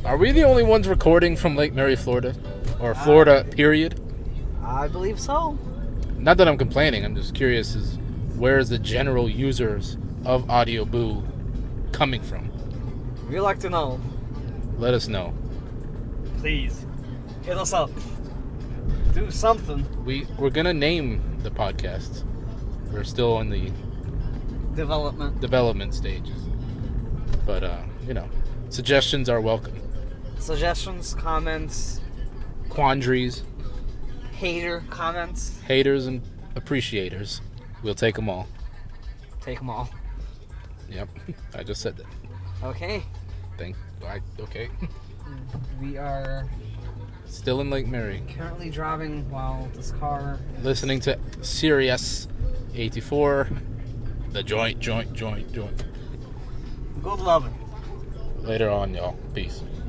Are we the only ones recording from Lake Mary, Florida? Or Florida, period? I believe so. Not that I'm complaining. I'm just curious as where is the general users of Audio Boo coming from? We'd like to know. Let us know. Please. Hit us up. Do something. We're going to name the podcast. We're still in the development stages. But, suggestions are welcome. Suggestions, comments, quandaries, hater comments. Haters and appreciators. We'll take them all. Take them all. Yep. I just said that. Okay. Okay. We are still in Lake Mary. Currently driving while this car... listening to Sirius 84. The joint. Good loving. Later on, y'all. Peace.